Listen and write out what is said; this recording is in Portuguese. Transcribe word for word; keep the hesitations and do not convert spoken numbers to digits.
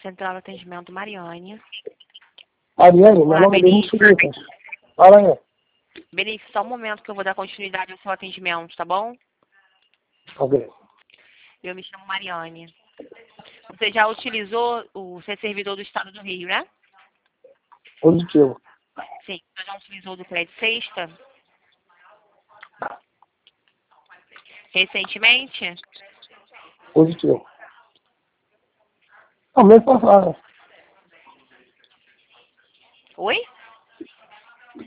Central de Atendimento Mariane. Mariane, meu Olá, nome é Benício. Benício. Fala aí. Benício, só um momento que eu vou dar continuidade ao seu atendimento, tá bom? Ok. Eu me chamo Mariane. Você já utilizou o ser servidor do Estado do Rio, né? Positivo. Sim. Você já utilizou do Crédito Sexta? Recentemente? Positivo. Não, mês passado. Oi?